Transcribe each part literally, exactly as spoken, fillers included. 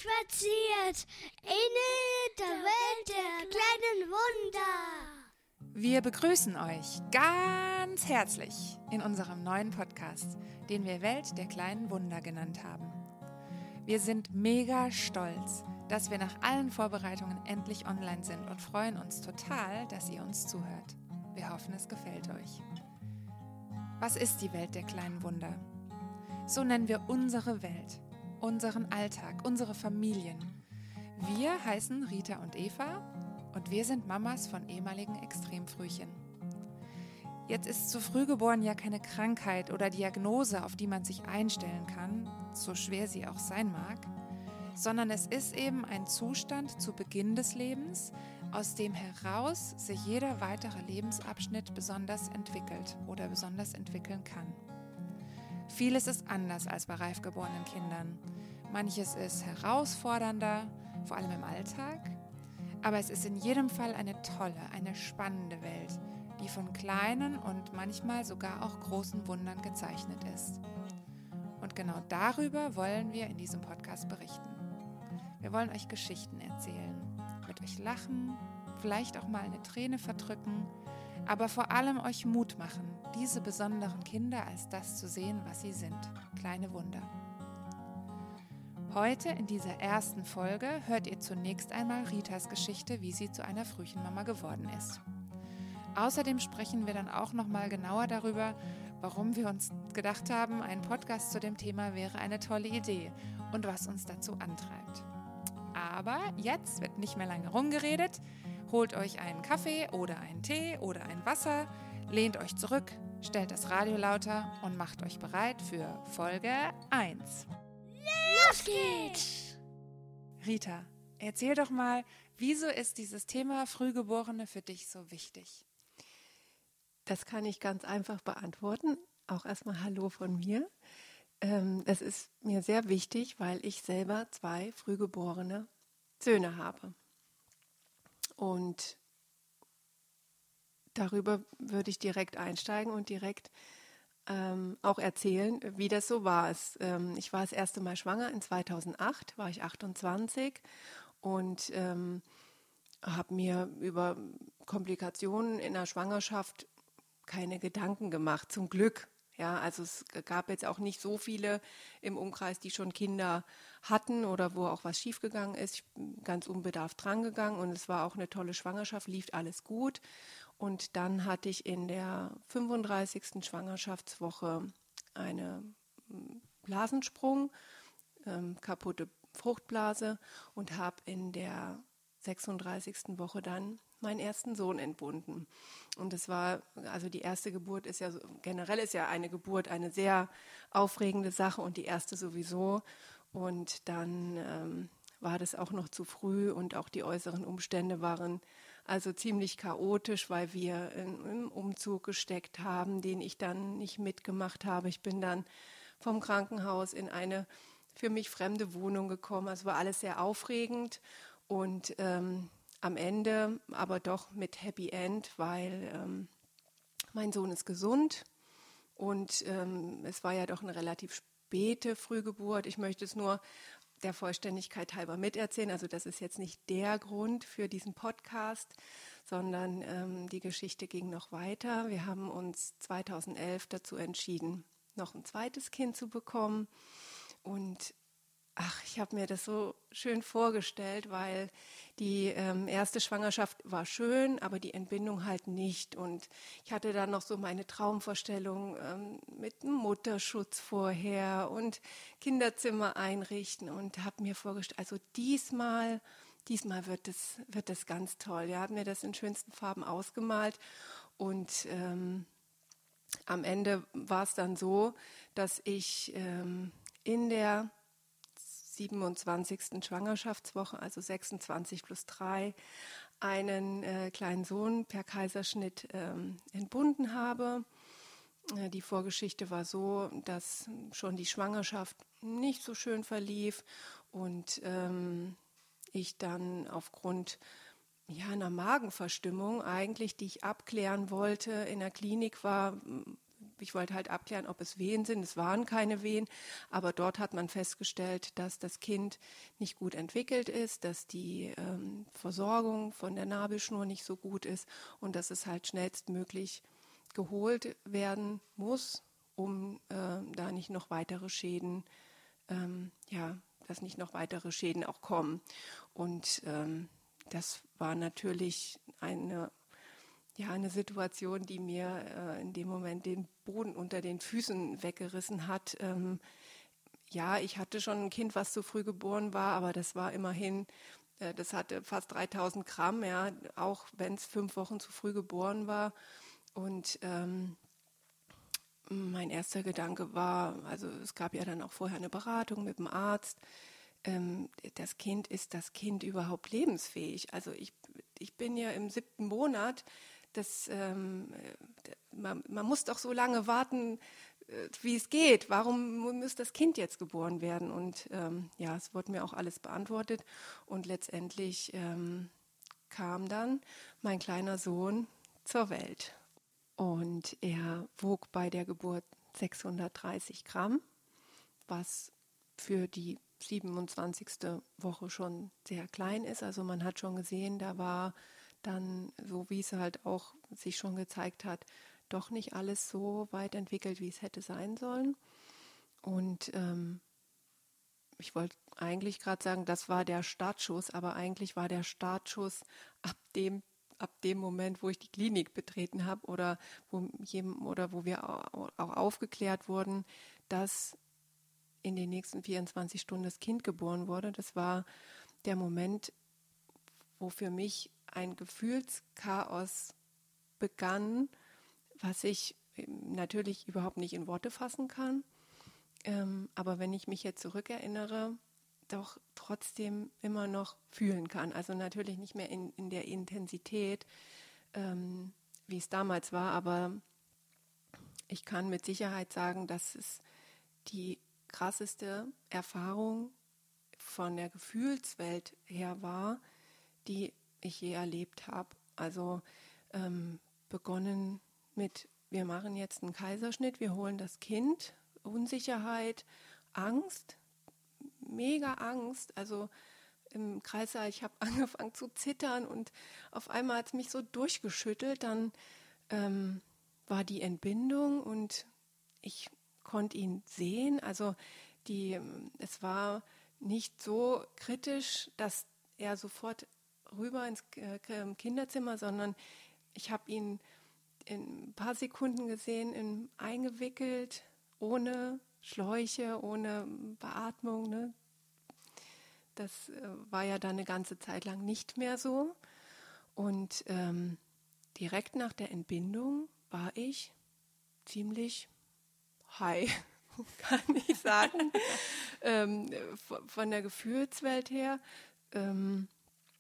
spaziert in der Welt der kleinen Wunder. Wir begrüßen euch ganz herzlich in unserem neuen Podcast, den wir Welt der kleinen Wunder genannt haben. Wir sind mega stolz, dass wir nach allen Vorbereitungen endlich online sind und freuen uns total, dass ihr uns zuhört. Wir hoffen, es gefällt euch. Was ist die Welt der kleinen Wunder? So nennen wir unsere Welt, unseren Alltag, unsere Familien. Wir heißen Rita und Eva und wir sind Mamas von ehemaligen Extremfrühchen. Jetzt ist zu früh geboren ja keine Krankheit oder Diagnose, auf die man sich einstellen kann, so schwer sie auch sein mag, sondern es ist eben ein Zustand zu Beginn des Lebens, aus dem heraus sich jeder weitere Lebensabschnitt besonders entwickelt oder besonders entwickeln kann. Vieles ist anders als bei reif geborenen Kindern. Manches ist herausfordernder, vor allem im Alltag, aber es ist in jedem Fall eine tolle, eine spannende Welt, die von kleinen und manchmal sogar auch großen Wundern gezeichnet ist. Und genau darüber wollen wir in diesem Podcast berichten. Wir wollen euch Geschichten erzählen, mit euch lachen, vielleicht auch mal eine Träne verdrücken, aber vor allem euch Mut machen, diese besonderen Kinder als das zu sehen, was sie sind, kleine Wunder. Heute in dieser ersten Folge hört ihr zunächst einmal Ritas Geschichte, wie sie zu einer Frühchenmama geworden ist. Außerdem sprechen wir dann auch nochmal genauer darüber, warum wir uns gedacht haben, ein Podcast zu dem Thema wäre eine tolle Idee und was uns dazu antreibt. Aber jetzt wird nicht mehr lange rumgeredet. Holt euch einen Kaffee oder einen Tee oder ein Wasser, lehnt euch zurück, stellt das Radio lauter und macht euch bereit für Folge eins. Los geht's! Rita, erzähl doch mal, wieso ist dieses Thema Frühgeborene für dich so wichtig? Das kann ich ganz einfach beantworten. Auch erstmal Hallo von mir. Ähm, es ist mir sehr wichtig, weil ich selber zwei frühgeborene Söhne habe. Und darüber würde ich direkt einsteigen und direkt ähm, auch erzählen, wie das so war. Es, ähm, ich war das erste Mal schwanger in zweitausendacht, war ich achtundzwanzig und ähm, habe mir über Komplikationen in der Schwangerschaft keine Gedanken gemacht, zum Glück. Ja, also es gab jetzt auch nicht so viele im Umkreis, die schon Kinder hatten oder wo auch was schiefgegangen ist. Ich bin ganz unbedarft drangegangen und es war auch eine tolle Schwangerschaft, lief alles gut. Und dann hatte ich in der fünfunddreißigsten Schwangerschaftswoche einen Blasensprung, ähm, kaputte Fruchtblase und habe in der sechsunddreißigsten Woche dann meinen ersten Sohn entbunden. Und es war, also die erste Geburt ist ja, so, generell ist ja eine Geburt eine sehr aufregende Sache und die erste sowieso. Und dann ähm, war das auch noch zu früh und auch die äußeren Umstände waren also ziemlich chaotisch, weil wir in, im Umzug gesteckt haben, den ich dann nicht mitgemacht habe. Ich bin dann vom Krankenhaus in eine für mich fremde Wohnung gekommen. Also war alles sehr aufregend und ähm, am Ende aber doch mit Happy End, weil ähm, mein Sohn ist gesund und ähm, es war ja doch eine relativ späte Frühgeburt. Ich möchte es nur der Vollständigkeit halber miterzählen. Also das ist jetzt nicht der Grund für diesen Podcast, sondern ähm, die Geschichte ging noch weiter. Wir haben uns zweitausendelf dazu entschieden, noch ein zweites Kind zu bekommen und Ach, ich habe mir das so schön vorgestellt, weil die ähm, erste Schwangerschaft war schön, aber die Entbindung halt nicht. Und ich hatte dann noch so meine Traumvorstellung ähm, mit einem Mutterschutz vorher und Kinderzimmer einrichten und habe mir vorgestellt, also diesmal, diesmal wird es wird das ganz toll. Ja, habe mir das in schönsten Farben ausgemalt und ähm, am Ende war es dann so, dass ich ähm, in der siebenundzwanzigsten Schwangerschaftswoche, also sechsundzwanzig plus drei, einen äh, kleinen Sohn per Kaiserschnitt ähm, entbunden habe. Äh, die Vorgeschichte war so, dass schon die Schwangerschaft nicht so schön verlief und ähm, ich dann aufgrund ja, einer Magenverstimmung eigentlich, die ich abklären wollte, in der Klinik war, ich wollte halt abklären, ob es Wehen sind. Es waren keine Wehen, aber dort hat man festgestellt, dass das Kind nicht gut entwickelt ist, dass die ähm, Versorgung von der Nabelschnur nicht so gut ist und dass es halt schnellstmöglich geholt werden muss, um äh, da nicht noch weitere Schäden, ähm, ja, dass nicht noch weitere Schäden auch kommen. Und ähm, das war natürlich eine, ja, eine Situation, die mir äh, in dem Moment den Boden unter den Füßen weggerissen hat. Ähm, ja, ich hatte schon ein Kind, was zu früh geboren war, aber das war immerhin, äh, das hatte fast dreitausend Gramm, ja, auch wenn es fünf Wochen zu früh geboren war. Und ähm, mein erster Gedanke war, also es gab ja dann auch vorher eine Beratung mit dem Arzt, ähm, das Kind, ist das Kind überhaupt lebensfähig? Also ich, ich bin ja im siebten Monat, das, ähm, man, man muss doch so lange warten, äh, wie es geht. Warum muss das Kind jetzt geboren werden? Und ähm, ja, es wurde mir auch alles beantwortet und letztendlich ähm, kam dann mein kleiner Sohn zur Welt. Und er wog bei der Geburt sechshundertdreißig Gramm, was für die siebenundzwanzigste Woche schon sehr klein ist. Also man hat schon gesehen, da war dann, so wie es halt auch sich schon gezeigt hat, doch nicht alles so weit entwickelt, wie es hätte sein sollen. Und ähm, ich wollte eigentlich gerade sagen, das war der Startschuss, aber eigentlich war der Startschuss ab dem ab dem Moment, wo ich die Klinik betreten habe oder wo, jedem, oder wo wir auch aufgeklärt wurden, dass in den nächsten vierundzwanzig Stunden das Kind geboren wurde. Das war der Moment, wo für mich ein Gefühlschaos begann, was ich natürlich überhaupt nicht in Worte fassen kann. Ähm, aber wenn ich mich jetzt zurückerinnere, doch trotzdem immer noch fühlen kann. Also natürlich nicht mehr in, in der Intensität, ähm, wie es damals war, aber ich kann mit Sicherheit sagen, dass es die krasseste Erfahrung von der Gefühlswelt her war, die ich je erlebt habe. Also ähm, begonnen mit, wir machen jetzt einen Kaiserschnitt, wir holen das Kind, Unsicherheit, Angst, mega Angst, also im Kreissaal, ich habe angefangen zu zittern und auf einmal hat es mich so durchgeschüttelt, dann ähm, war die Entbindung und ich konnte ihn sehen, also die, es war nicht so kritisch, dass er sofort rüber ins Kinderzimmer, sondern ich habe ihn in ein paar Sekunden gesehen, in, eingewickelt, ohne Schläuche, ohne Beatmung. Ne? Das äh, war ja dann eine ganze Zeit lang nicht mehr so. Und ähm, direkt nach der Entbindung war ich ziemlich high, kann ich sagen, ähm, von der Gefühlswelt her. Ähm,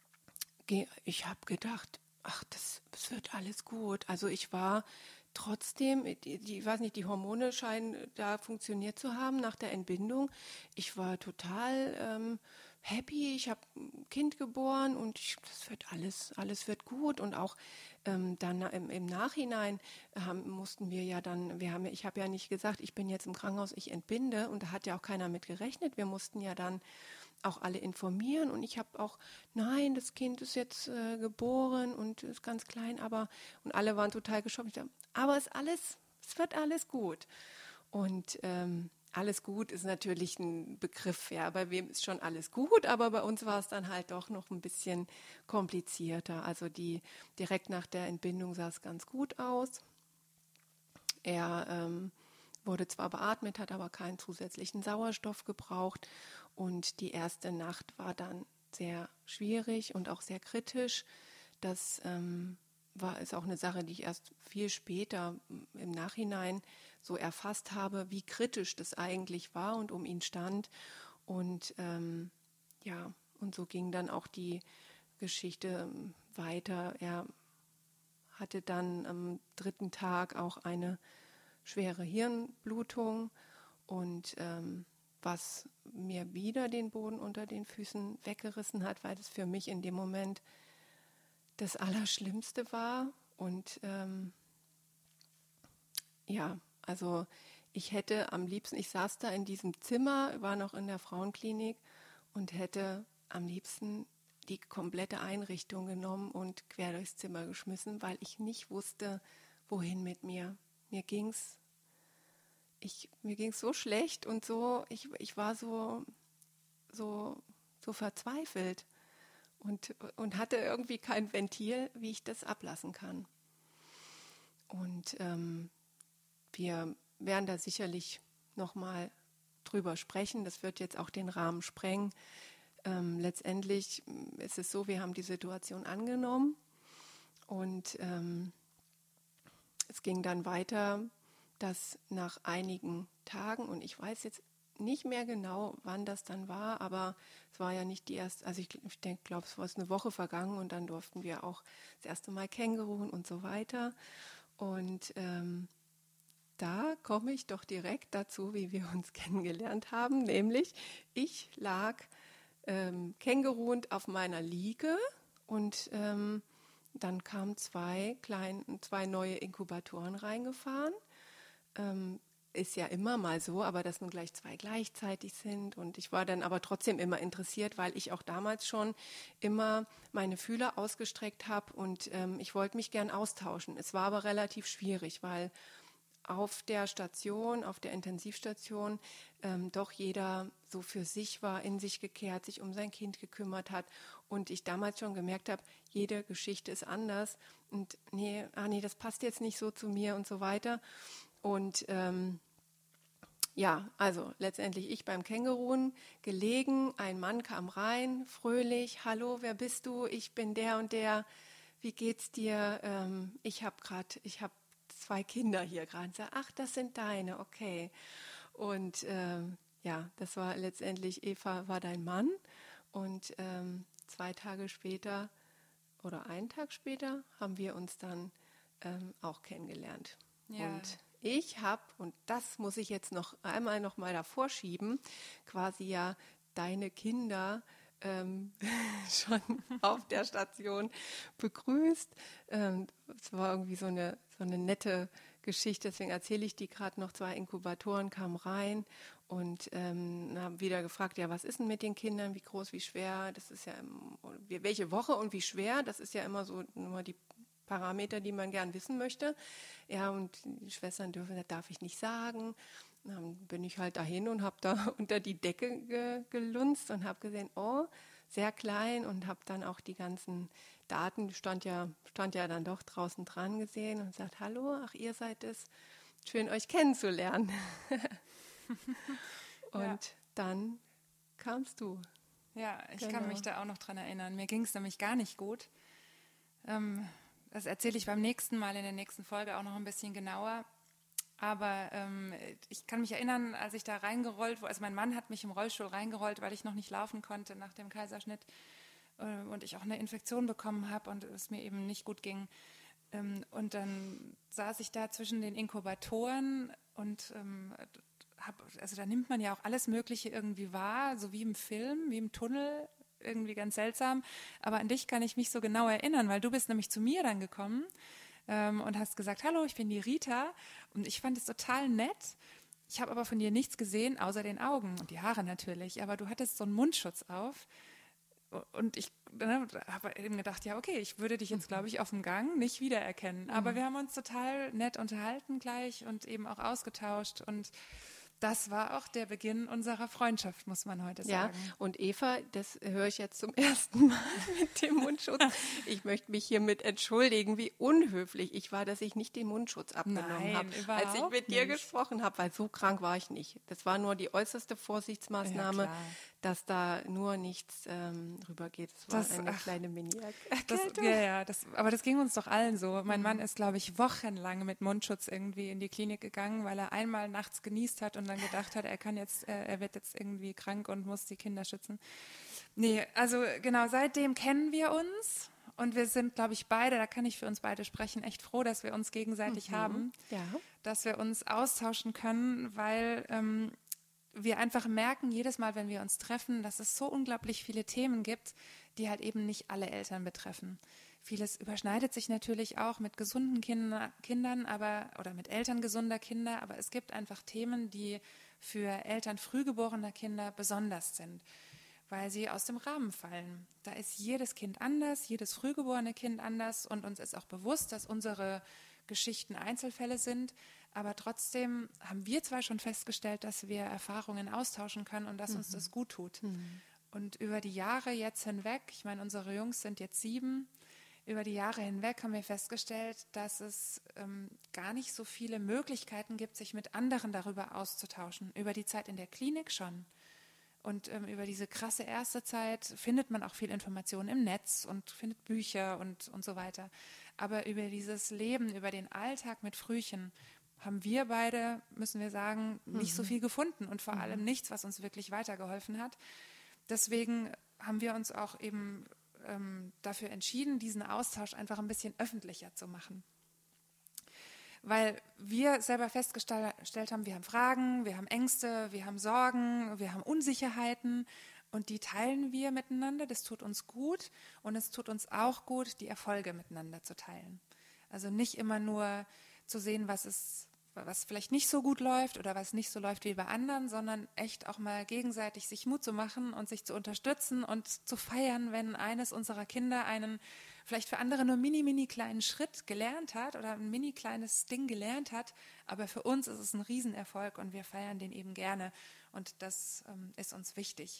ich habe gedacht, ach, das, das wird alles gut. Also ich war trotzdem, die, die, ich weiß nicht, die Hormone scheinen da funktioniert zu haben nach der Entbindung. Ich war total ähm, happy, ich habe ein Kind geboren und ich, das wird alles, alles wird gut. Und auch ähm, dann im, im Nachhinein haben, mussten wir ja dann, wir haben, ich habe ja nicht gesagt, ich bin jetzt im Krankenhaus, ich entbinde, und da hat ja auch keiner mit gerechnet. Wir mussten ja dann auch alle informieren und ich habe auch, nein, das Kind ist jetzt äh, geboren und ist ganz klein, aber, und alle waren total geschockt. Ich dachte, aber es ist alles, es wird alles gut. Und ähm, alles gut ist natürlich ein Begriff, ja, bei wem ist schon alles gut, aber bei uns war es dann halt doch noch ein bisschen komplizierter. Also die direkt nach der Entbindung sah es ganz gut aus. Er ähm, wurde zwar beatmet, hat aber keinen zusätzlichen Sauerstoff gebraucht. Und die erste Nacht war dann sehr schwierig und auch sehr kritisch. Das ähm, war, ist auch eine Sache, die ich erst viel später im Nachhinein so erfasst habe, wie kritisch das eigentlich war und um ihn stand. Und ähm, ja, und so ging dann auch die Geschichte weiter. Er hatte dann am dritten Tag auch eine schwere Hirnblutung und ähm, was mir wieder den Boden unter den Füßen weggerissen hat, weil das für mich in dem Moment das Allerschlimmste war. Und ähm, ja, Also ich hätte am liebsten, ich saß da in diesem Zimmer, war noch in der Frauenklinik und hätte am liebsten die komplette Einrichtung genommen und quer durchs Zimmer geschmissen, weil ich nicht wusste, wohin mit mir. Mir ging's, ich, mir ging's so schlecht und so, ich, ich war so, so, so verzweifelt und, und hatte irgendwie kein Ventil, wie ich das ablassen kann. Und ähm, wir werden da sicherlich nochmal drüber sprechen. Das wird jetzt auch den Rahmen sprengen. Ähm, letztendlich ist es so, wir haben die Situation angenommen und ähm, es ging dann weiter, dass nach einigen Tagen, und ich weiß jetzt nicht mehr genau, wann das dann war, aber es war ja nicht die erste, also ich, ich denke, glaube, es war eine Woche vergangen und dann durften wir auch das erste Mal Känguruen und so weiter. Und ähm, da komme ich doch direkt dazu, wie wir uns kennengelernt haben, nämlich ich lag ähm, känguruend auf meiner Liege und ähm, dann kamen zwei, klein, zwei neue Inkubatoren reingefahren. Ähm, ist ja immer mal so, aber dass nun gleich zwei gleichzeitig sind. Und ich war dann aber trotzdem immer interessiert, weil ich auch damals schon immer meine Fühler ausgestreckt habe und ähm, ich wollte mich gern austauschen. Es war aber relativ schwierig, weil auf der Station, auf der Intensivstation, ähm, doch jeder so für sich war, in sich gekehrt, sich um sein Kind gekümmert hat. Und ich damals schon gemerkt habe, jede Geschichte ist anders. Und nee, ah nee, das passt jetzt nicht so zu mir und so weiter. Und ähm, ja, also letztendlich ich beim Känguruen gelegen, ein Mann kam rein, fröhlich, hallo, wer bist du? Ich bin der und der, wie geht's dir? Ähm, ich habe gerade, ich habe zwei Kinder hier gerade. Ach, das sind deine, okay. Und ähm, ja, das war letztendlich, Eva war dein Mann und ähm, zwei Tage später oder einen Tag später haben wir uns dann ähm, auch kennengelernt. Ja. Und ich habe, und das muss ich jetzt noch einmal noch mal davor schieben, quasi ja deine Kinder ähm, schon auf der Station begrüßt. Ähm, es war irgendwie so eine, so eine nette Geschichte, deswegen erzähle ich die gerade noch. Zwei Inkubatoren kamen rein und ähm, haben wieder gefragt, ja, was ist denn mit den Kindern, wie groß, wie schwer, das ist ja, im, welche Woche und wie schwer, das ist ja immer so nur die Parameter, die man gern wissen möchte. Ja, und die Schwestern dürfen, das darf ich nicht sagen. Dann bin ich halt dahin und habe da unter die Decke ge- gelunzt und habe gesehen, oh, sehr klein und habe dann auch die ganzen Daten, stand ja, stand ja dann doch draußen dran gesehen und sagt, hallo, ach, ihr seid es, schön euch kennenzulernen. Und Ja. dann kamst du. Ja, ich Genau. kann mich da auch noch dran erinnern. Mir ging es nämlich gar nicht gut. Ähm, das erzähle ich beim nächsten Mal in der nächsten Folge auch noch ein bisschen genauer. Aber ähm, ich kann mich erinnern, als ich da reingerollt wurde, also mein Mann hat mich im Rollstuhl reingerollt, weil ich noch nicht laufen konnte nach dem Kaiserschnitt äh, und ich auch eine Infektion bekommen habe und es mir eben nicht gut ging. Ähm, und dann saß ich da zwischen den Inkubatoren und ähm, hab, also da nimmt man ja auch alles Mögliche irgendwie wahr, so wie im Film, wie im Tunnel, irgendwie ganz seltsam. Aber an dich kann ich mich so genau erinnern, weil du bist nämlich zu mir dann gekommen ähm, und hast gesagt, hallo, ich bin die Rita. Und ich fand es total nett. Ich habe aber von dir nichts gesehen, außer den Augen und die Haare natürlich. Aber du hattest so einen Mundschutz auf. Und ich ne, habe eben gedacht, ja, okay, ich würde dich jetzt, glaube ich, auf dem Gang nicht wiedererkennen. Aber wir haben uns total nett unterhalten gleich und eben auch ausgetauscht. Und das war auch der Beginn unserer Freundschaft, muss man heute Ja, sagen. und Eva, das höre ich jetzt zum ersten Mal mit dem Mundschutz. Ich möchte mich hiermit entschuldigen, wie unhöflich ich war, dass ich nicht den Mundschutz abgenommen Nein, habe, als ich überhaupt mit dir nicht. gesprochen habe, weil so krank war ich nicht. Das war nur die äußerste Vorsichtsmaßnahme, Ja, klar. dass da nur nichts ähm, rübergeht. Es war Das- eine ach, kleine Das, Mini-Erkältung. ja, ja, das, aber das ging uns doch allen so. Mein Mann ist, glaube ich, wochenlang mit Mundschutz irgendwie in die Klinik gegangen, weil er einmal nachts genießt hat und dann gedacht hat, er kann jetzt, äh, er wird jetzt irgendwie krank und muss die Kinder schützen. Nee, also genau, seitdem kennen wir uns und wir sind, glaube ich, beide, da kann ich für uns beide sprechen, echt froh, dass wir uns gegenseitig haben, Ja. dass wir uns austauschen können, weil ähm, wir einfach merken, jedes Mal, wenn wir uns treffen, dass es so unglaublich viele Themen gibt, die halt eben nicht alle Eltern betreffen. Vieles überschneidet sich natürlich auch mit gesunden Kinder, Kindern aber, oder mit Eltern gesunder Kinder, aber es gibt einfach Themen, die für Eltern frühgeborener Kinder besonders sind, weil sie aus dem Rahmen fallen. Da ist jedes Kind anders, jedes frühgeborene Kind anders und uns ist auch bewusst, dass unsere Geschichten Einzelfälle sind, aber trotzdem haben wir zwar schon festgestellt, dass wir Erfahrungen austauschen können und dass mhm. uns das gut tut. Mhm. Und über die Jahre jetzt hinweg, ich meine, unsere Jungs sind jetzt sieben, über die Jahre hinweg haben wir festgestellt, dass es ähm, gar nicht so viele Möglichkeiten gibt, sich mit anderen darüber auszutauschen. Über die Zeit in der Klinik schon. Und ähm, über diese krasse erste Zeit findet man auch viel Informationen im Netz und findet Bücher und, und so weiter. Aber über dieses Leben, über den Alltag mit Frühchen haben wir beide, müssen wir sagen, nicht mhm. so viel gefunden und vor mhm. allem nichts, was uns wirklich weitergeholfen hat. Deswegen haben wir uns auch eben ähm, dafür entschieden, diesen Austausch einfach ein bisschen öffentlicher zu machen. Weil wir selber festgestellt haben, wir haben Fragen, wir haben Ängste, wir haben Sorgen, wir haben Unsicherheiten und die teilen wir miteinander. Das tut uns gut und es tut uns auch gut, die Erfolge miteinander zu teilen. Also nicht immer nur zu sehen, was es, was vielleicht nicht so gut läuft oder was nicht so läuft wie bei anderen, sondern echt auch mal gegenseitig sich Mut zu machen und sich zu unterstützen und zu feiern, wenn eines unserer Kinder einen vielleicht für andere nur mini, mini kleinen Schritt gelernt hat oder ein mini kleines Ding gelernt hat, aber für uns ist es ein Riesenerfolg und wir feiern den eben gerne und das ähm, ist uns wichtig.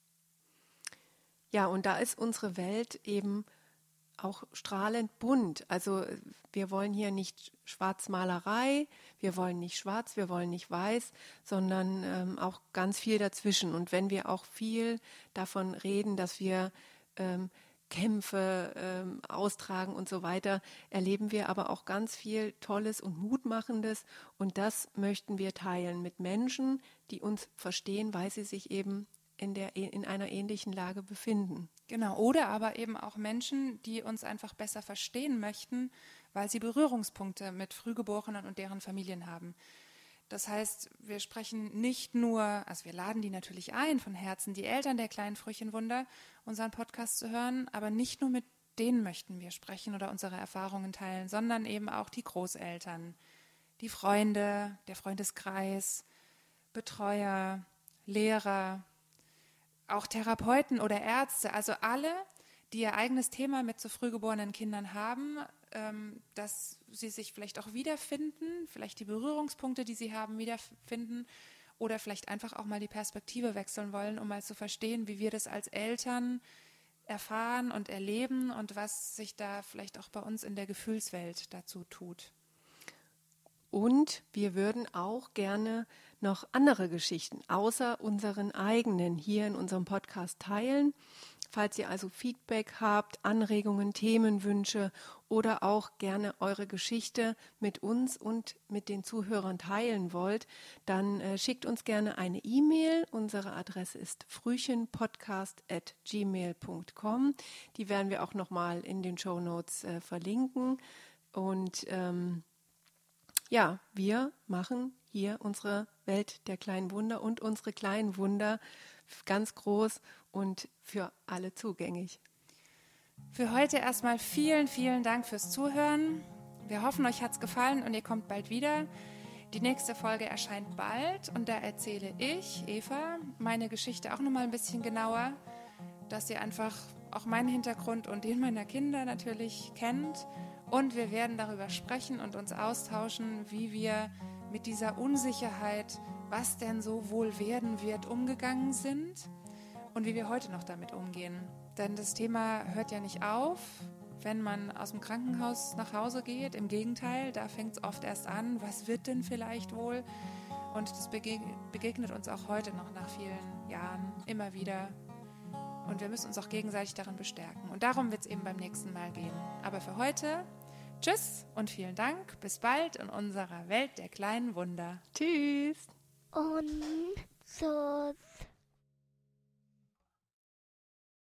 Ja, und da ist unsere Welt eben auch strahlend bunt. Also wir wollen hier nicht Schwarzmalerei, wir wollen nicht schwarz, wir wollen nicht weiß, sondern ähm, auch ganz viel dazwischen. Und wenn wir auch viel davon reden, dass wir ähm, Kämpfe ähm, austragen und so weiter, erleben wir aber auch ganz viel Tolles und Mutmachendes und das möchten wir teilen mit Menschen, die uns verstehen, weil sie sich eben in der in einer ähnlichen Lage befinden. Genau, oder aber eben auch Menschen, die uns einfach besser verstehen möchten, weil sie Berührungspunkte mit Frühgeborenen und deren Familien haben. Das heißt, wir sprechen nicht nur, also wir laden die natürlich ein von Herzen, die Eltern der kleinen Frühchenwunder, unseren Podcast zu hören, aber nicht nur mit denen möchten wir sprechen oder unsere Erfahrungen teilen, sondern eben auch die Großeltern, die Freunde, der Freundeskreis, Betreuer, Lehrer, auch Therapeuten oder Ärzte, also alle, die ihr eigenes Thema mit so frühgeborenen Kindern haben, ähm, dass sie sich vielleicht auch wiederfinden, vielleicht die Berührungspunkte, die sie haben, wiederfinden oder vielleicht einfach auch mal die Perspektive wechseln wollen, um mal zu verstehen, wie wir das als Eltern erfahren und erleben und was sich da vielleicht auch bei uns in der Gefühlswelt dazu tut. Und wir würden auch gerne noch andere Geschichten außer unseren eigenen hier in unserem Podcast teilen. Falls ihr also Feedback habt, Anregungen, Themenwünsche oder auch gerne eure Geschichte mit uns und mit den Zuhörern teilen wollt, dann äh, schickt uns gerne eine E-Mail. Unsere Adresse ist frühchenpodcast at gmail punkt com. Die werden wir auch nochmal in den Shownotes äh, verlinken. Und ähm, ja, wir machen hier unsere Welt der kleinen Wunder und unsere kleinen Wunder ganz groß und für alle zugänglich. Für heute erstmal vielen, vielen Dank fürs Zuhören. Wir hoffen, euch hat es gefallen und ihr kommt bald wieder. Die nächste Folge erscheint bald und da erzähle ich, Eva, meine Geschichte auch nochmal ein bisschen genauer, dass ihr einfach auch meinen Hintergrund und den meiner Kinder natürlich kennt. Und wir werden darüber sprechen und uns austauschen, wie wir mit dieser Unsicherheit, was denn so wohl werden wird, umgegangen sind und wie wir heute noch damit umgehen. Denn das Thema hört ja nicht auf, wenn man aus dem Krankenhaus nach Hause geht. Im Gegenteil, da fängt es oft erst an, was wird denn vielleicht wohl? Und das begegnet uns auch heute noch nach vielen Jahren immer wieder. Und wir müssen uns auch gegenseitig darin bestärken. Und darum wird es eben beim nächsten Mal gehen. Aber für heute, tschüss und vielen Dank. Bis bald in unserer Welt der kleinen Wunder. Tschüss. Und so